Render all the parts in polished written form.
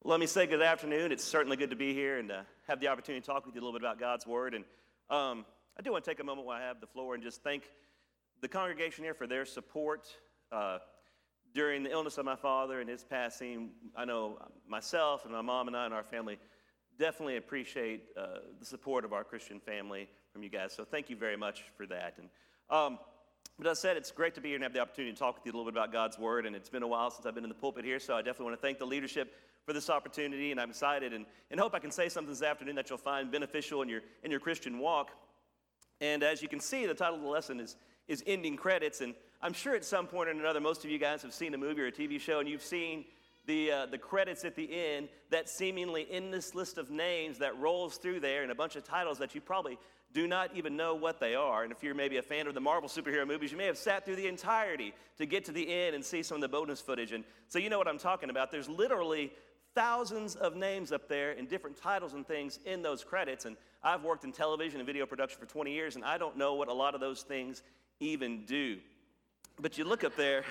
Well, let me say good afternoon. It's certainly good to be here and have the opportunity to talk with you a little bit about God's Word. And I do want to take a moment while I have the floor and just thank the congregation here for their support during the illness of my father and his passing. I know myself and my mom and I and our family definitely appreciate the support of our Christian family from you guys. So thank you very much for that. And but as I said, it's great to be here and have the opportunity to talk with you a little bit about God's Word. And it's been a while since I've been in the pulpit here, so I definitely want to thank the leadership for this opportunity, and I'm excited and hope I can say something this afternoon that you'll find beneficial in your Christian walk. And as you can see, the title of the lesson is Ending Credits, and I'm sure at some point or another, most of you guys have seen a movie or a TV show, and you've seen the credits at the end, that seemingly endless list of names that rolls through there, and a bunch of titles that you probably do not even know what they are. And if you're maybe a fan of the Marvel superhero movies, you may have sat through the entirety to get to the end and see some of the bonus footage. And so you know what I'm talking about. There's literally thousands of names up there and different titles and things in those credits. And I've worked in television and video production for 20 years, and I don't know what a lot of those things even do. But you look up there,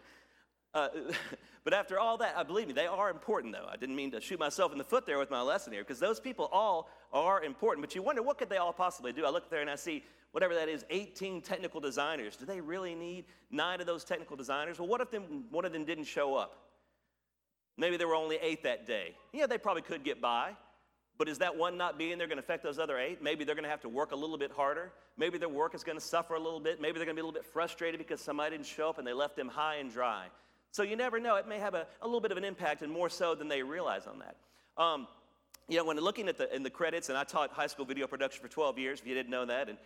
but after all that, believe me, they are important, though. I didn't mean to shoot myself in the foot there with my lesson here, because those people all are important. But you wonder, what could they all possibly do? I look there and I see, whatever that is, 18 technical designers. Do they really need 9 of those technical designers? Well, what if one of them didn't show up? Maybe there were only 8 that day. Yeah, they probably could get by. But is that one not being there going to affect those other 8? Maybe they're going to have to work a little bit harder. Maybe their work is going to suffer a little bit. Maybe they're going to be a little bit frustrated because somebody didn't show up and they left them high and dry. So you never know. It may have a little bit of an impact, and more so than they realize on that. When looking at in the credits, and I taught high school video production for 12 years, if you didn't know that, and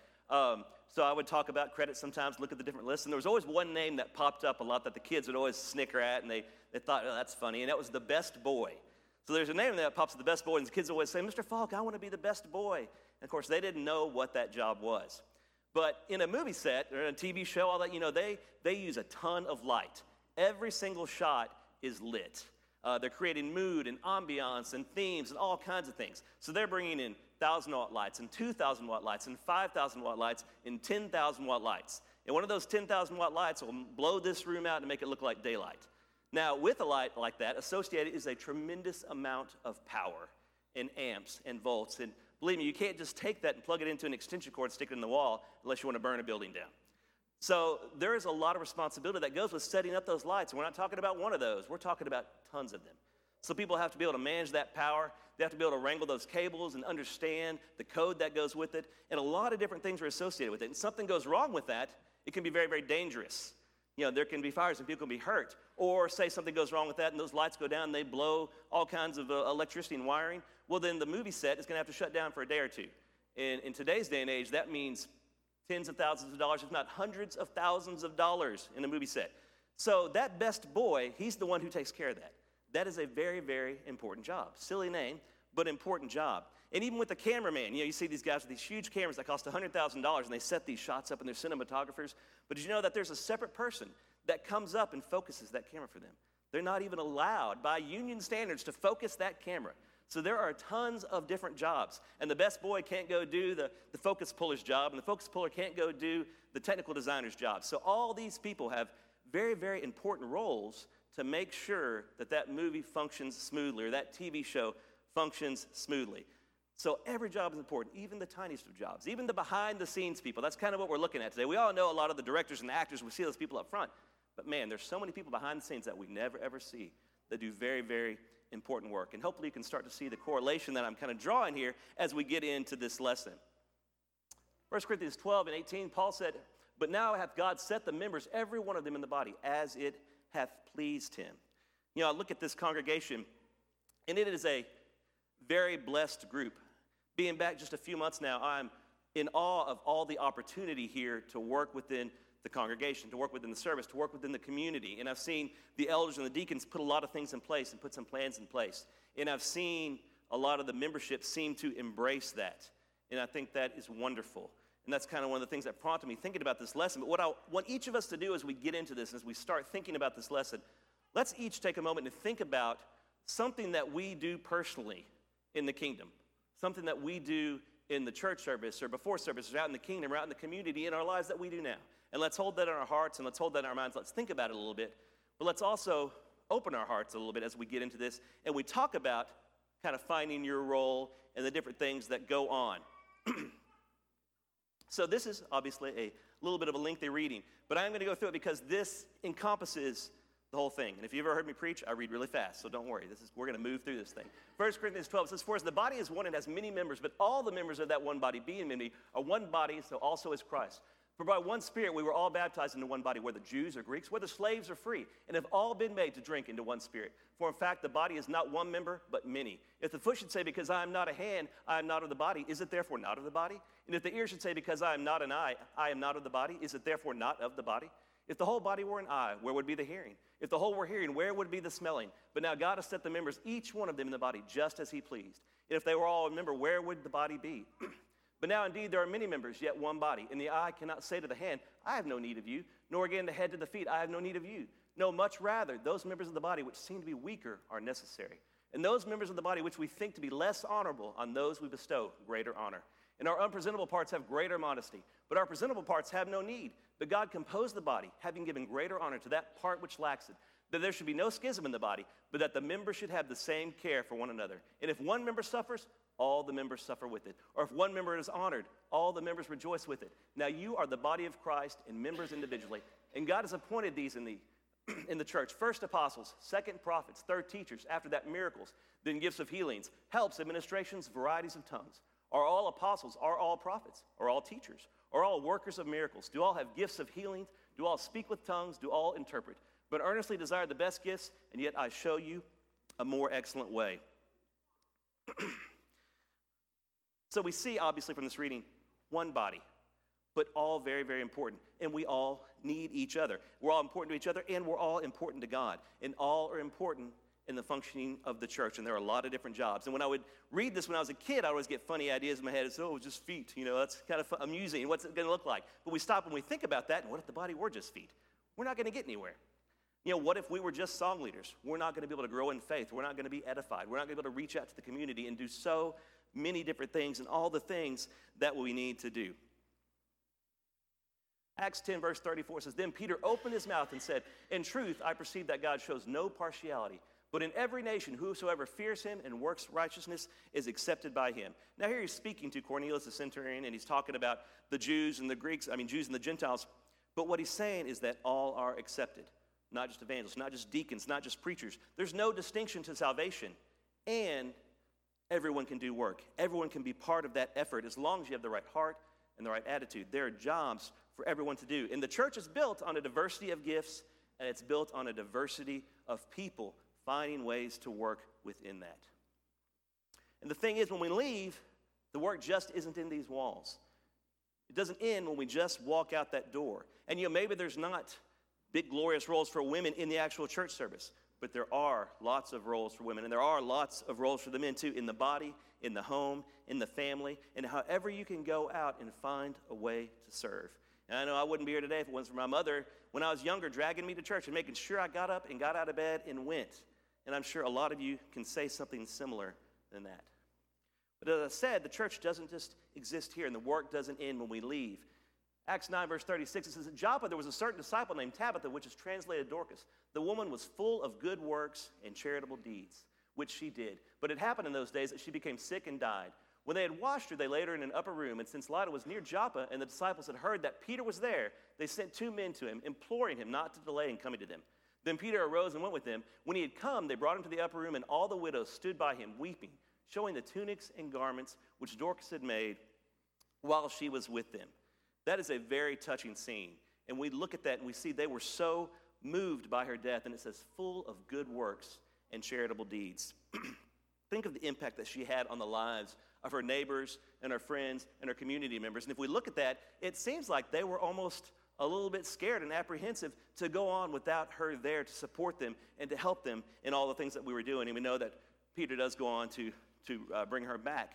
so I would talk about credits sometimes, look at the different lists, and there was always one name that popped up a lot that the kids would always snicker at, and they thought, oh, that's funny, and that was the best boy. So there's a name that pops up, the best boy, and the kids always say, Mr. Falk, I want to be the best boy. And of course, they didn't know what that job was. But in a movie set or in a TV show, all that, they use a ton of light. Every single shot is lit. They're creating mood and ambiance and themes and all kinds of things. So they're bringing in 1,000-watt lights and 2,000-watt lights and 5,000-watt lights and 10,000-watt lights. And one of those 10,000-watt lights will blow this room out and make it look like daylight. Now, with a light like that, associated is a tremendous amount of power and amps and volts. And believe me, you can't just take that and plug it into an extension cord and stick it in the wall unless you want to burn a building down. So there is a lot of responsibility that goes with setting up those lights. We're not talking about one of those. We're talking about tons of them. So people have to be able to manage that power. They have to be able to wrangle those cables and understand the code that goes with it. And a lot of different things are associated with it. And something goes wrong with that, it can be very, very dangerous. There can be fires and people can be hurt. Or say something goes wrong with that and those lights go down and they blow all kinds of electricity and wiring. Well, then the movie set is going to have to shut down for a day or two. In today's day and age, that means tens of thousands of dollars, if not hundreds of thousands of dollars in a movie set. So that best boy, he's the one who takes care of that. That is a very, very important job. Silly name, but important job. And even with the cameraman, you see these guys with these huge cameras that cost $100,000, and they set these shots up, and they're cinematographers. But did you know that there's a separate person that comes up and focuses that camera for them? They're not even allowed by union standards to focus that camera. So there are tons of different jobs. And the best boy can't go do the focus puller's job, and the focus puller can't go do the technical designer's job. So all these people have very, very important roles to make sure that that movie functions smoothly or that TV show functions smoothly. So every job is important, even the tiniest of jobs, even the behind-the-scenes people. That's kind of what we're looking at today. We all know a lot of the directors and the actors. We see those people up front. But, man, there's so many people behind the scenes that we never, ever see that do very, very important work. And hopefully you can start to see the correlation that I'm kind of drawing here as we get into this lesson. 1 Corinthians 12 and 18, Paul said, "But now hath God set the members, every one of them in the body, as it hath pleased him." I look at this congregation, and it is a very blessed group. Being back just a few months now, I'm in awe of all the opportunity here to work within the congregation, to work within the service, to work within the community. And I've seen the elders and the deacons put a lot of things in place and put some plans in place. And I've seen a lot of the membership seem to embrace that. And I think that is wonderful. And that's kind of one of the things that prompted me thinking about this lesson. But what I want each of us to do as we get into this, as we start thinking about this lesson, let's each take a moment to think about something that we do personally in the kingdom, something that we do in the church service or before service or out in the kingdom or out in the community in our lives that we do now. And let's hold that in our hearts and let's hold that in our minds. Let's think about it a little bit. But let's also open our hearts a little bit as we get into this, and we talk about kind of finding your role and the different things that go on. So this is obviously a little bit of a lengthy reading, but I'm going to go through it because this encompasses the whole thing. And if you've ever heard me preach, I read really fast, so don't worry. We're going to move through this thing. 1 Corinthians 12 says, "For as the body is one and has many members, but all the members of that one body, being many, are one body, so also is Christ. For by one Spirit we were all baptized into one body, whether Jews or Greeks, whether slaves or free, and have all been made to drink into one Spirit. For in fact, the body is not one member, but many. If the foot should say, because I am not a hand, I am not of the body, is it therefore not of the body? And if the ear should say, because I am not an eye, I am not of the body, is it therefore not of the body? If the whole body were an eye, where would be the hearing? If the whole were hearing, where would be the smelling? But now God has set the members, each one of them in the body, just as he pleased. And if they were all a member, where would the body be? But now indeed there are many members, yet one body. And the eye cannot say to the hand, I have no need of you, nor again the head to the feet, I have no need of you. No, much rather, those members of the body which seem to be weaker are necessary. And those members of the body which we think to be less honorable, on those we bestow greater honor. And our unpresentable parts have greater modesty, but our presentable parts have no need. But God composed the body, having given greater honor to that part which lacks it, that there should be no schism in the body, but that the members should have the same care for one another. And if one member suffers, all the members suffer with it. Or if one member is honored, all the members rejoice with it. Now you are the body of Christ and members individually. And God has appointed these in the church. First apostles, second prophets, third teachers, after that miracles, then gifts of healings, helps, administrations, varieties of tongues. Are all apostles? Are all prophets? Are all teachers? Are all workers of miracles? Do all have gifts of healing? Do all speak with tongues? Do all interpret? But earnestly desire the best gifts, and yet I show you a more excellent way. So we see, obviously, from this reading, one body, but all very, very important. And we all need each other. We're all important to each other, and we're all important to God. And all are important in the functioning of the church. And there are a lot of different jobs. And when I would read this when I was a kid, I always get funny ideas in my head. It's, oh, just feet. You know, that's kind of amusing. What's it going to look like? But we stop and we think about that. And what if the body were just feet? We're not going to get anywhere. You know, what if we were just song leaders? We're not going to be able to grow in faith. We're not going to be edified. We're not going to be able to reach out to the community and do so many different things and all the things that we need to do. Acts 10 verse 34 says, Then Peter opened his mouth and said, In truth, I perceive that God shows no partiality, but in every nation whosoever fears him and works righteousness is accepted by him. Now here he's speaking to Cornelius the centurion, and he's talking about the Jews and the Greeks, Jews and the Gentiles. But what he's saying is that all are accepted, not just evangelists, not just deacons, not just preachers. There's no distinction to salvation, and everyone can do work. Everyone can be part of that effort as long as you have the right heart and the right attitude. There are jobs for everyone to do. And the church is built on a diversity of gifts, and it's built on a diversity of people finding ways to work within that. And the thing is, when we leave, the work just isn't in these walls. It doesn't end when we just walk out that door. And maybe there's not big glorious roles for women in the actual church service, but there are lots of roles for women, and there are lots of roles for the men too, in the body, in the home, in the family, and however you can go out and find a way to serve. And I know I wouldn't be here today if it wasn't for my mother, when I was younger, dragging me to church and making sure I got up and got out of bed and went. And I'm sure a lot of you can say something similar than that. But as I said, the church doesn't just exist here, and the work doesn't end when we leave. Acts 9, verse 36, it says, At Joppa there was a certain disciple named Tabitha, which is translated Dorcas. The woman was full of good works and charitable deeds, which she did. But it happened in those days that she became sick and died. When they had washed her, they laid her in an upper room. And since Lydda was near Joppa, and the disciples had heard that Peter was there, they sent 2 men to him, imploring him not to delay in coming to them. Then Peter arose and went with them. When he had come, they brought him to the upper room, and all the widows stood by him, weeping, showing the tunics and garments which Dorcas had made while she was with them. That is a very touching scene. And we look at that and we see they were so moved by her death. And it says, full of good works and charitable deeds. Think of the impact that she had on the lives of her neighbors and her friends and her community members. And if we look at that, it seems like they were almost a little bit scared and apprehensive to go on without her there to support them and to help them in all the things that we were doing. And we know that Peter does go on to bring her back.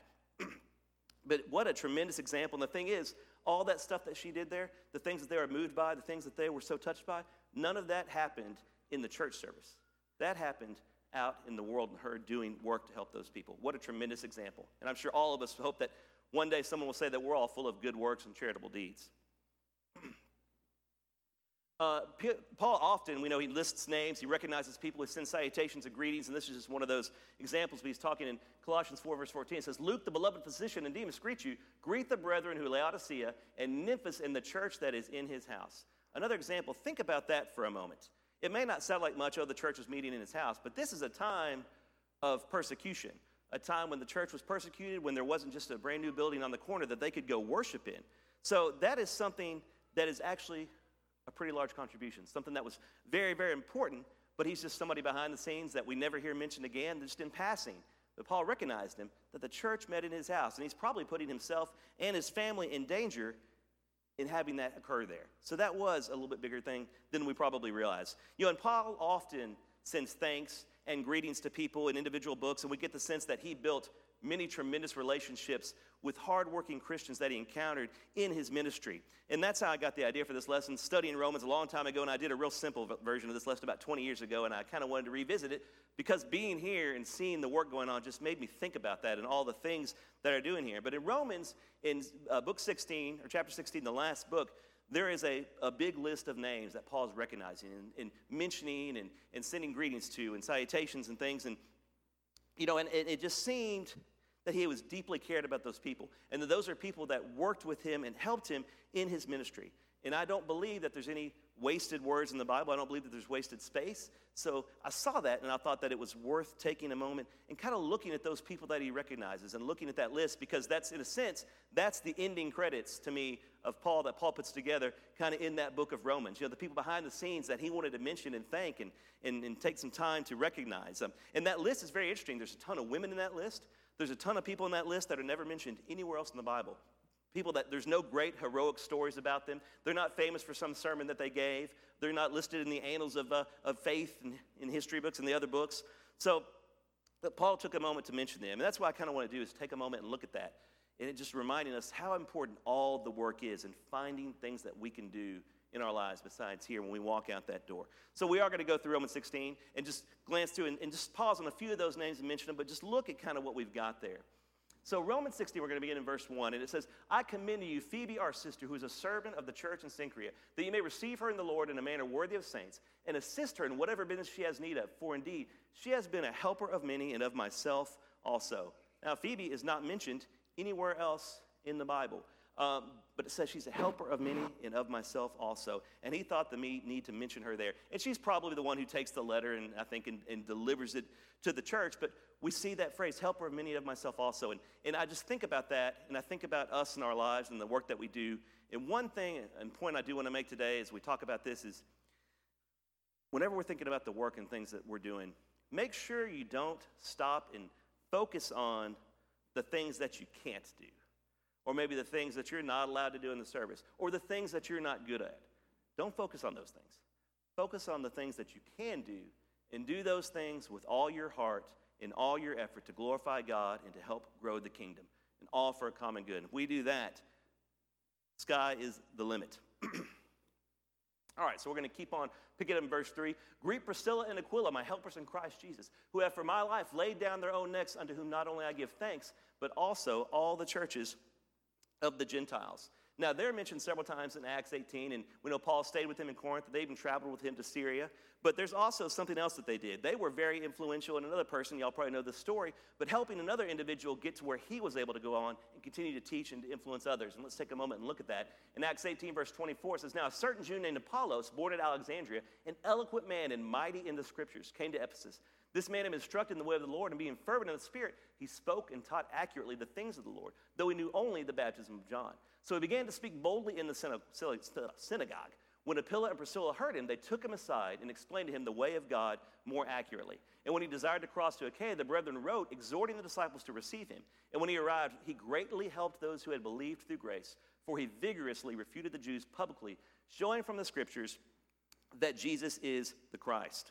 But what a tremendous example. And the thing is, all that stuff that she did there, the things that they were moved by, the things that they were so touched by, none of that happened in the church service. That happened out in the world and her doing work to help those people. What a tremendous example. And I'm sure all of us hope that one day someone will say that we're all full of good works and charitable deeds. Paul often, we know he lists names, he recognizes people, he sends salutations and greetings, and this is just one of those examples. But he's talking in Colossians 4, verse 14. It says, Luke, the beloved physician, and Demas greet you. Greet the brethren who are Laodicea, and Nymphas in the church that is in his house. Another example, think about that for a moment. It may not sound like much, the church was meeting in his house, but this is a time of persecution, a time when the church was persecuted, when there wasn't just a brand new building on the corner that they could go worship in. So that is something that is actually a pretty large contribution, something that was very, very important, but he's just somebody behind the scenes that we never hear mentioned again, just in passing. But Paul recognized him, that the church met in his house, and he's probably putting himself and his family in danger in having that occur there. So that was a little bit bigger thing than we probably realize. And Paul often sends thanks and greetings to people in individual books, and we get the sense that he built many tremendous relationships with hardworking Christians that he encountered in his ministry. And that's how I got the idea for this lesson, studying Romans a long time ago, and I did a real simple version of this lesson about 20 years ago, and I kind of wanted to revisit it because being here and seeing the work going on just made me think about that and all the things that are doing here. But in Romans, in book 16, or chapter 16, the last book, there is a big list of names that Paul's recognizing and mentioning and sending greetings to and salutations and things. And, and it just seemed that he was deeply cared about those people, and that those are people that worked with him and helped him in his ministry. And I don't believe that there's any wasted words in the Bible. I don't believe that there's wasted space. So I saw that, and I thought that it was worth taking a moment and kind of looking at those people that he recognizes and looking at that list, because that's, in a sense, that's the ending credits to me of Paul that Paul puts together kind of in that book of Romans. The people behind the scenes that he wanted to mention and thank and take some time to recognize. And that list is very interesting. There's a ton of women in that list. There's a ton of people in that list that are never mentioned anywhere else in the Bible. People that there's no great heroic stories about them. They're not famous for some sermon that they gave. They're not listed in the annals of faith and in history books and the other books. So but Paul took a moment to mention them. And that's what I kind of want to do is take a moment and look at that. And it just reminding us how important all the work is and finding things that we can do in our lives besides here when we walk out that door. So we are going to go through Romans 16 and just glance through and just pause on a few of those names and mention them, but just look at kind of what we've got there. So Romans 16, we're going to begin in verse 1, and it says, I commend to you Phoebe, our sister, who is a servant of the church in Cenchrea, that you may receive her in the Lord in a manner worthy of saints, and assist her in whatever business she has need of, for indeed she has been a helper of many and of myself also. Now Phoebe is not mentioned anywhere else in the Bible. But it says she's a helper of many and of myself also. And he thought the need to mention her there. And she's probably the one who takes the letter and I think and delivers it to the church. But we see that phrase, helper of many and of myself also. And I just think about that, and I think about us in our lives and the work that we do. And one thing and point I do want to make today as we talk about this is whenever we're thinking about the work and things that we're doing, make sure you don't stop and focus on the things that you can't do. Or maybe the things that you're not allowed to do in the service, or the things that you're not good at. Don't focus on those things. Focus on the things that you can do, and do those things with all your heart and all your effort to glorify God and to help grow the kingdom, and all for a common good. If we do that, sky is the limit. All right, so we're going to keep on picking up in verse 3. Greet Priscilla and Aquila, my helpers in Christ Jesus, who have for my life laid down their own necks, unto whom not only I give thanks, but also all the churches of the Gentiles. Now, they're mentioned several times in Acts 18, and we know Paul stayed with him in Corinth. They even traveled with him to Syria. But there's also something else that they did. They were very influential in another person. Y'all probably know this story, but helping another individual get to where he was able to go on and continue to teach and to influence others. And let's take a moment and look at that. In Acts 18, verse 24, it says, Now a certain Jew named Apollos, born at Alexandria, an eloquent man and mighty in the scriptures, came to Ephesus. This man had instructed in the way of the Lord, and being fervent in the Spirit, he spoke and taught accurately the things of the Lord, though he knew only the baptism of John. So he began to speak boldly in the synagogue. When Aquila and Priscilla heard him, they took him aside and explained to him the way of God more accurately. And when he desired to cross to Achaia, the brethren wrote, exhorting the disciples to receive him. And when he arrived, he greatly helped those who had believed through grace, for he vigorously refuted the Jews publicly, showing from the scriptures that Jesus is the Christ.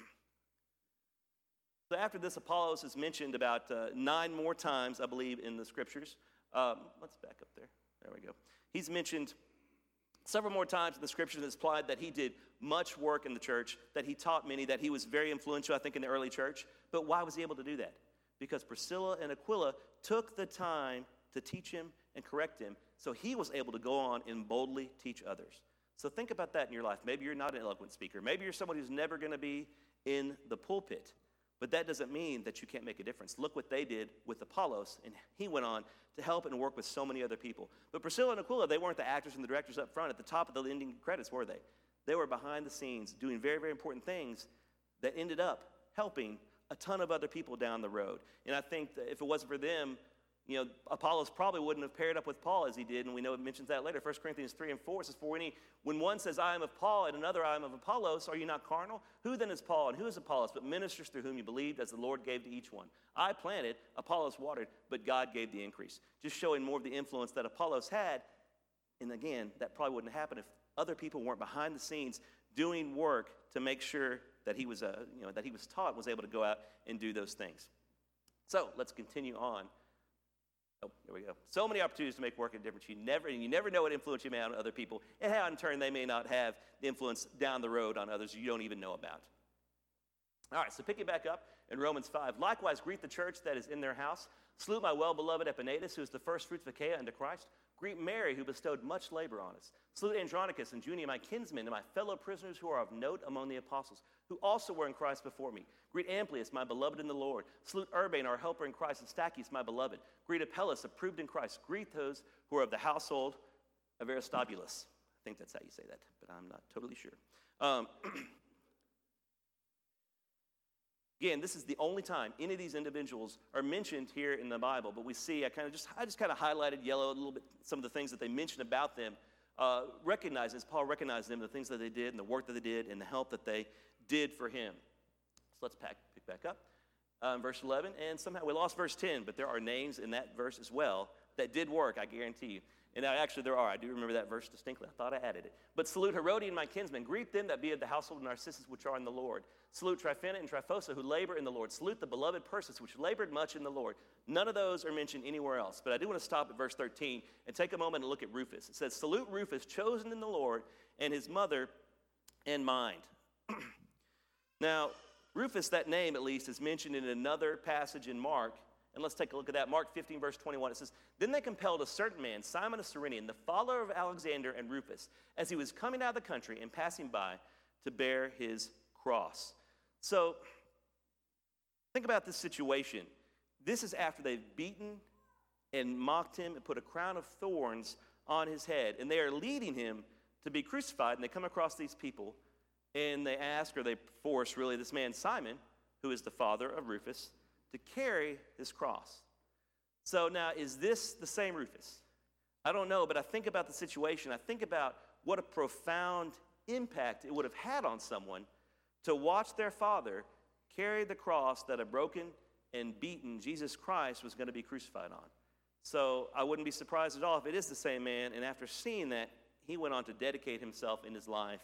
So after this, Apollos is mentioned about 9 more times, I believe, in the scriptures. Let's back up there. There we go. He's mentioned several more times in the scriptures. It's implied that he did much work in the church, that he taught many, that he was very influential, I think, in the early church. But why was he able to do that? Because Priscilla and Aquila took the time to teach him and correct him, so he was able to go on and boldly teach others. So think about that in your life. Maybe you're not an eloquent speaker. Maybe you're someone who's never going to be in the pulpit. But that doesn't mean that you can't make a difference. Look what they did with Apollos, and he went on to help and work with so many other people. But Priscilla and Aquila, they weren't the actors and the directors up front at the top of the ending credits, were they? They were behind the scenes doing very, very important things that ended up helping a ton of other people down the road. And I think that if it wasn't for them, Apollos probably wouldn't have paired up with Paul as he did, and we know it mentions that later. 1 Corinthians 3 and 4 says, "For when one says, I am of Paul, and another, I am of Apollos, are you not carnal? Who then is Paul, and who is Apollos, but ministers through whom you believed, as the Lord gave to each one? I planted, Apollos watered, but God gave the increase." Just showing more of the influence that Apollos had. And again, that probably wouldn't happen if other people weren't behind the scenes doing work to make sure that he was, that he was taught and was able to go out and do those things. So let's continue on. Oh, there we go. So many opportunities to make work a difference. You never know what influence you may have on other people, and how in turn they may not have the influence down the road on others you don't even know about. All right, so picking back up in Romans 5. "Likewise, greet the church that is in their house. Salute my well-beloved Epaenetus, who is the first fruits of Achaia unto Christ. Greet Mary, who bestowed much labor on us. Salute Andronicus and Junia, my kinsmen, and my fellow prisoners who are of note among the apostles, who also were in Christ before me. Greet Amplias, my beloved in the Lord. Salute Urbane, our helper in Christ, and Stachys, my beloved. Greet Apelles, approved in Christ. Greet those who are of the household of Aristobulus." I think that's how you say that, but I'm not totally sure. Again, this is the only time any of these individuals are mentioned here in the Bible, but we see, I just kind of highlighted yellow a little bit, some of the things that they mention about them, Paul recognized them, the things that they did and the work that they did and the help that they did for him. So let's pick back up. Verse 11, and somehow we lost verse 10, but there are names in that verse as well that did work, I guarantee you. And actually there are. I do remember that verse distinctly. I thought I added it. "But salute Herodian, my kinsman. Greet them that be of the household of Narcissus, which are in the Lord. Salute Tryphena and Tryphosa, who labor in the Lord. Salute the beloved Persis, which labored much in the Lord." None of those are mentioned anywhere else. But I do want to stop at verse 13 and take a moment and look at Rufus. It says, "Salute Rufus, chosen in the Lord, and his mother and mind." Now, Rufus, that name at least, is mentioned in another passage in Mark. And let's take a look at that. Mark 15, verse 21. It says, "Then they compelled a certain man, Simon of Cyrene, the follower of Alexander and Rufus, as he was coming out of the country and passing by, to bear his cross." So, think about this situation. This is after they've beaten and mocked him and put a crown of thorns on his head. And they are leading him to be crucified. And they come across these people, and they ask, or they force, really, this man Simon, who is the father of Rufus, to carry his cross. So now, is this the same Rufus? I don't know, but I think about the situation. I think about what a profound impact it would have had on someone to watch their father carry the cross that a broken and beaten Jesus Christ was going to be crucified on. So I wouldn't be surprised at all if it is the same man, and after seeing that, he went on to dedicate himself in his life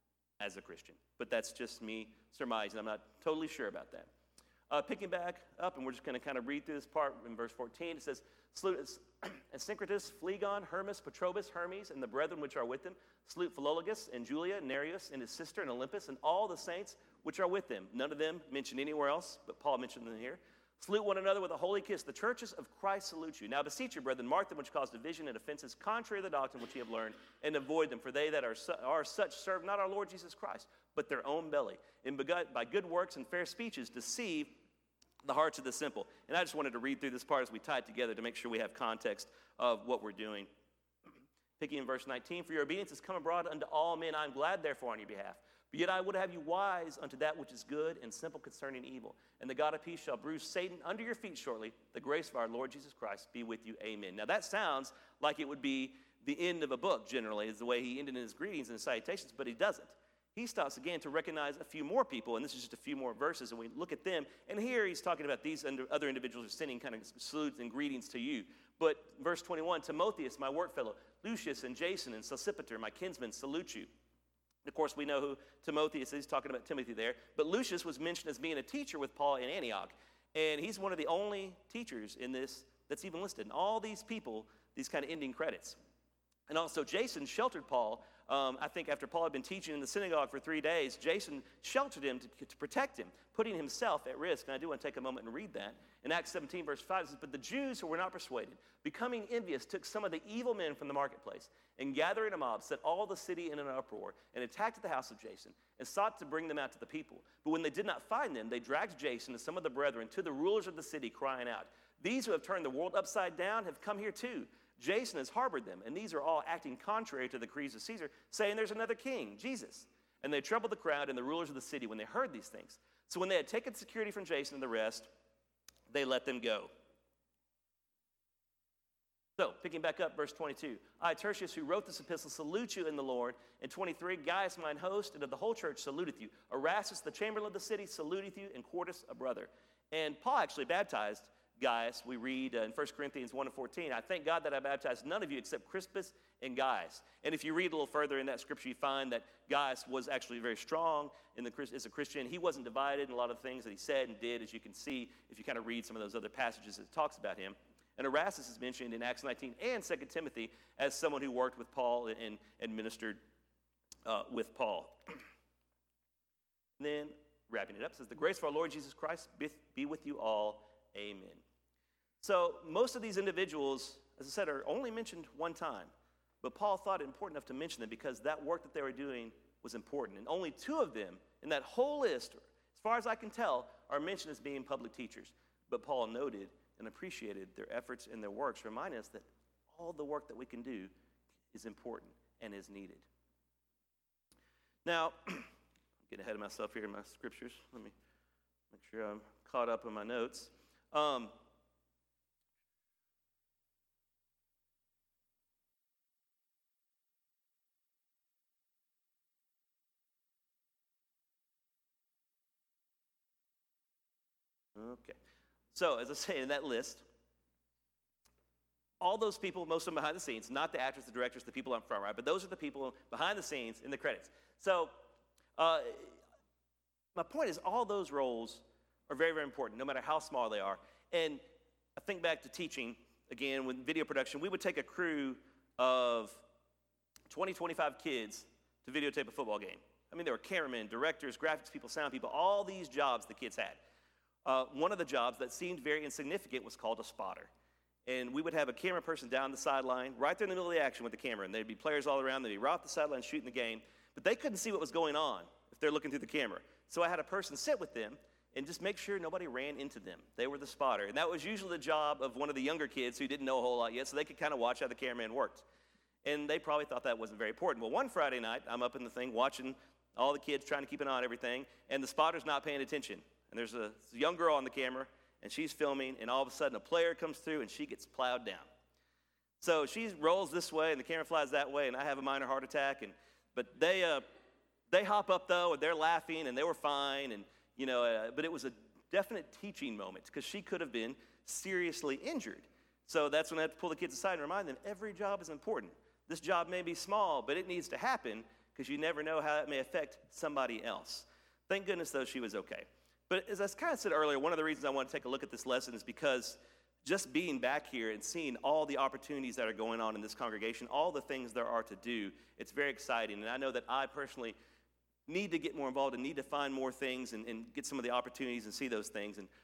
as a Christian. But that's just me surmising. I'm not totally sure about that. Picking back up, and we're just going to kind of read through this part in verse 14. It says, "Salute Asyncritus, Phlegon, Hermas, Petrobus, Hermes, and the brethren which are with them. Salute Philologus and Julia, Nereus, and his sister, and Olympus, and all the saints which are with them." None of them mentioned anywhere else, but Paul mentioned them here. "Salute one another with a holy kiss. The churches of Christ salute you. Now beseech you, brethren, mark them which cause division and offenses contrary to the doctrine which ye have learned, and avoid them. For they that are such serve not our Lord Jesus Christ, but their own belly, and by good works and fair speeches deceive the hearts of the simple." And I just wanted to read through this part as we tie it together to make sure we have context of what we're doing. Picking in verse 19, "For your obedience is come abroad unto all men. I am glad, therefore, on your behalf. But yet I would have you wise unto that which is good and simple concerning evil. And the God of peace shall bruise Satan under your feet shortly. The grace of our Lord Jesus Christ be with you. Amen." Now that sounds like it would be the end of a book, generally, is the way he ended in his greetings and his salutations, but he doesn't. He stops again to recognize a few more people, and this is just a few more verses, and we look at them, and here he's talking about these other individuals who are sending kind of salutes and greetings to you. But verse 21, "Timotheus, my workfellow, Lucius and Jason and Sosipater, my kinsmen, salute you." Of course, we know who Timotheus is, talking about Timothy there, but Lucius was mentioned as being a teacher with Paul in Antioch, and he's one of the only teachers in this that's even listed. And all these people, these kind of ending credits. And also Jason sheltered Paul I think after Paul had been teaching in the synagogue for 3 days, Jason sheltered him to protect him, putting himself at risk. And I do want to take a moment and read that. In Acts 17, verse 5, it says, "But the Jews who were not persuaded, becoming envious, took some of the evil men from the marketplace, and gathering a mob, set all the city in an uproar, and attacked the house of Jason, and sought to bring them out to the people. But when they did not find them, they dragged Jason and some of the brethren to the rulers of the city, crying out, 'These who have turned the world upside down have come here too. Jason has harbored them, and these are all acting contrary to the decrees of Caesar, saying there's another king, Jesus.' And they troubled the crowd and the rulers of the city when they heard these things. So when they had taken security from Jason and the rest, they let them go." So, picking back up, verse 22. "I, Tertius, who wrote this epistle, salute you in the Lord. And 23, Gaius, mine host, and of the whole church, saluteth you. Erastus, the chamberlain of the city, saluteth you, and Quartus, a brother." And Paul actually baptized Gaius. We read in 1 Corinthians 1:14, "I thank God that I baptized none of you except Crispus and Gaius." And if you read a little further in that scripture, you find that Gaius was actually very strong as a Christian. He wasn't divided in a lot of things that he said and did, as you can see if you kind of read some of those other passages that talks about him. And Erastus is mentioned in Acts 19 and 2 Timothy as someone who worked with Paul and ministered with Paul. And then, wrapping it up, says, "The grace of our Lord Jesus Christ be with you all. Amen." So most of these individuals, as I said, are only mentioned one time. But Paul thought it important enough to mention them because that work that they were doing was important. And only 2 of them in that whole list, as far as I can tell, are mentioned as being public teachers. But Paul noted and appreciated their efforts and their works, reminding us that all the work that we can do is important and is needed. Now, I'm getting ahead of myself here in my scriptures. Let me make sure I'm caught up in my notes. Okay. So, as I say in that list, all those people, most of them behind the scenes, not the actors, the directors, the people up front, right? But those are the people behind the scenes in the credits. So, my point is all those roles are very, very important, no matter how small they are. And I think back to teaching, again, with video production, we would take a crew of 20, 25 kids to videotape a football game. I mean, there were cameramen, directors, graphics people, sound people, all these jobs the kids had. One of the jobs that seemed very insignificant was called a spotter. And we would have a camera person down the sideline, right there in the middle of the action with the camera, and there'd be players all around, they'd be right off the sideline shooting the game, but they couldn't see what was going on if they're looking through the camera. So I had a person sit with them and just make sure nobody ran into them. They were the spotter. And that was usually the job of one of the younger kids who didn't know a whole lot yet, so they could kind of watch how the cameraman worked. And they probably thought that wasn't very important. Well, one Friday night, I'm up in the thing watching all the kids trying to keep an eye on everything, and the spotter's not paying attention. And there's a young girl on the camera, and she's filming, and all of a sudden a player comes through, and she gets plowed down. So she rolls this way, and the camera flies that way, and I have a minor heart attack. But they hop up, though, and they're laughing, and they were fine. And but it was a definite teaching moment because she could have been seriously injured. So that's when I had to pull the kids aside and remind them every job is important. This job may be small, but it needs to happen because you never know how it may affect somebody else. Thank goodness, though, she was okay. But as I kind of said earlier, one of the reasons I want to take a look at this lesson is because just being back here and seeing all the opportunities that are going on in this congregation, all the things there are to do, it's very exciting. And I know that I personally need to get more involved and need to find more things and get some of the opportunities and see those things. And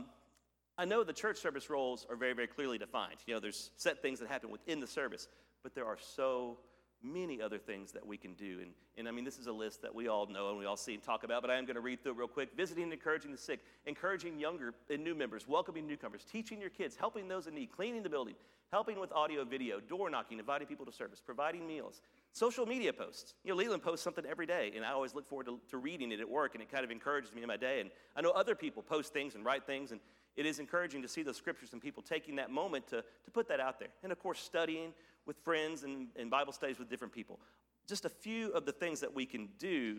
I know the church service roles are very, very clearly defined. There's set things that happen within the service, but there are so many other things that we can do. And I mean, this is a list that we all know and we all see and talk about, but I am going to read through it real quick. Visiting and encouraging the sick, encouraging younger and new members, welcoming newcomers, teaching your kids, helping those in need, cleaning the building, helping with audio, video, door knocking, inviting people to service, providing meals, social media posts. Leland posts something every day, and I always look forward to reading it at work, and it kind of encourages me in my day. And I know other people post things and write things, and it is encouraging to see those scriptures and people taking that moment to put that out there. And of course, studying with friends and Bible studies with different people. Just a few of the things that we can do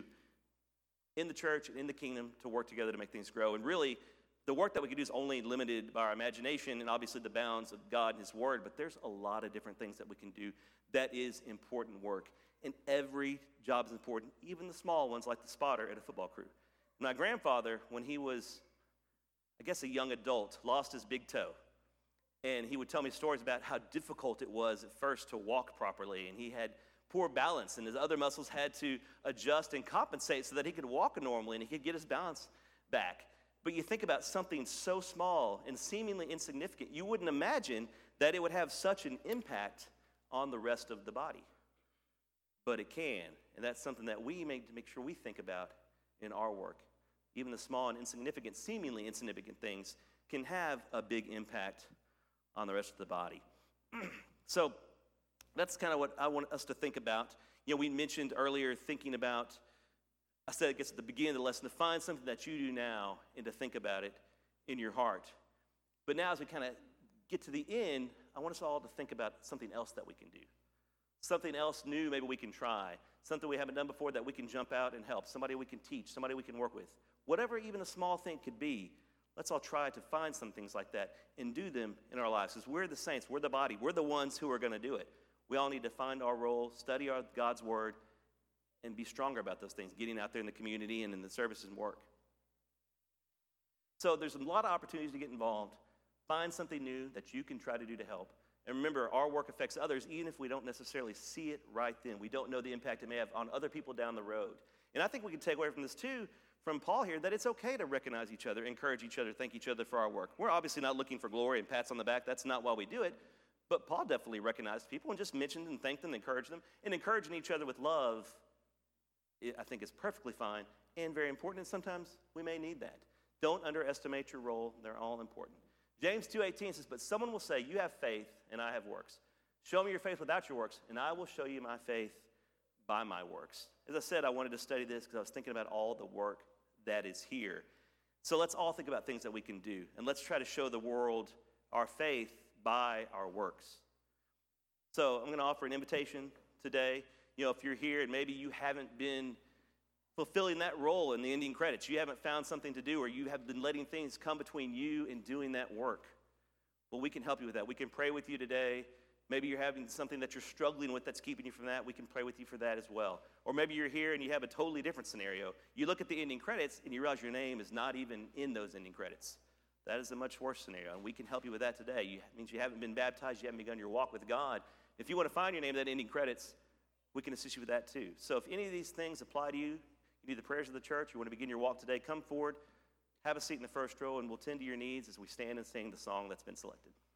in the church and in the kingdom to work together to make things grow. And really, the work that we can do is only limited by our imagination and obviously the bounds of God and His Word, but there's a lot of different things that we can do that is important work. And every job is important, even the small ones like the spotter at a football crew. My grandfather, when he was, I guess, a young adult, lost his big toe. And he would tell me stories about how difficult it was at first to walk properly. And he had poor balance, and his other muscles had to adjust and compensate so that he could walk normally and he could get his balance back. But you think about something so small and seemingly insignificant, you wouldn't imagine that it would have such an impact on the rest of the body. But it can, and that's something that we make to make sure we think about in our work. Even the small and insignificant, seemingly insignificant things can have a big impact on the rest of the body. So that's kind of what I want us to think about. You know, we mentioned earlier thinking about, I said, I guess at the beginning of the lesson, to find something that you do now and to think about it in your heart. But now as we kind of get to the end, I want us all to think about something else that we can do. Something else new maybe we can try. Something we haven't done before that we can jump out and help. Somebody we can teach. Somebody we can work with. Whatever even a small thing could be, let's all try to find some things like that and do them in our lives. Because we're the saints. We're the body. We're the ones who are going to do it. We all need to find our role, study God's word, and be stronger about those things, getting out there in the community and in the services and work. So there's a lot of opportunities to get involved. Find something new that you can try to do to help. And remember, our work affects others even if we don't necessarily see it right then. We don't know the impact it may have on other people down the road. And I think we can take away from this too, from Paul here, that it's okay to recognize each other, encourage each other, thank each other for our work. We're obviously not looking for glory and pats on the back. That's not why we do it. But Paul definitely recognized people and just mentioned and thanked them, encouraged them. And encouraging each other with love, I think, is perfectly fine and very important. And sometimes we may need that. Don't underestimate your role. They're all important. James 2:18 says, but someone will say, you have faith and I have works. Show me your faith without your works, and I will show you my faith by my works. As I said, I wanted to study this because I was thinking about all the work that is here. So let's all think about things that we can do, and let's try to show the world our faith by our works. So I'm going to offer an invitation today. You know, if you're here and maybe you haven't been fulfilling that role in the ending credits, you haven't found something to do, or you have been letting things come between you and doing that work, well, we can help you with that. We can pray with you today. Maybe you're having something that you're struggling with that's keeping you from that. We can pray with you for that as well. Or maybe you're here and you have a totally different scenario. You look at the ending credits and you realize your name is not even in those ending credits. That is a much worse scenario, and we can help you with that today. It means you haven't been baptized, you haven't begun your walk with God. If you want to find your name in that ending credits, we can assist you with that too. So if any of these things apply to you, you need the prayers of the church, you want to begin your walk today, come forward, have a seat in the first row, and we'll tend to your needs as we stand and sing the song that's been selected.